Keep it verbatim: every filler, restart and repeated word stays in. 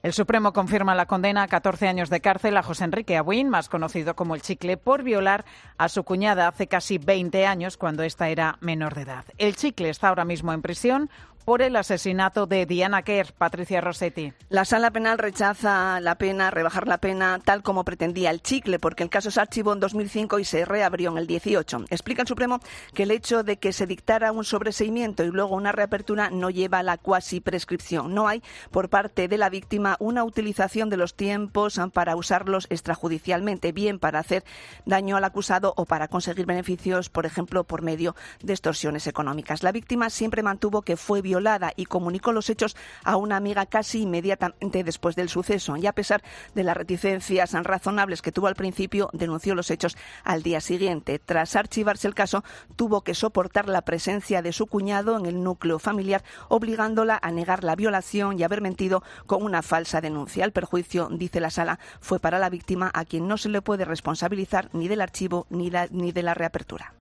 El Supremo confirma la condena a catorce años de cárcel a José Enrique Abuin, más conocido como El Chicle, por violar a su cuñada hace casi veinte años, cuando ésta era menor de edad. El Chicle está ahora mismo en prisión por el asesinato de Diana Quer. Patricia Rossetti. La Sala Penal rechaza la pena, rebajar la pena, tal como pretendía El Chicle, porque el caso se archivó en dos mil cinco y se reabrió en el dieciocho. Explica el Supremo que el hecho de que se dictara un sobreseimiento y luego una reapertura no lleva a la cuasi prescripción. No hay, por parte de la víctima, una utilización de los tiempos para usarlos extrajudicialmente, bien para hacer daño al acusado o para conseguir beneficios, por ejemplo, por medio de extorsiones económicas. La víctima siempre mantuvo que fue violada y comunicó los hechos a una amiga casi inmediatamente después del suceso. Y a pesar de las reticencias razonables que tuvo al principio, denunció los hechos al día siguiente. Tras archivarse el caso, tuvo que soportar la presencia de su cuñado en el núcleo familiar, obligándola a negar la violación y haber mentido con una falsa denuncia. El perjuicio, dice la Sala, fue para la víctima, a quien no se le puede responsabilizar ni del archivo ni, la, ni de la reapertura.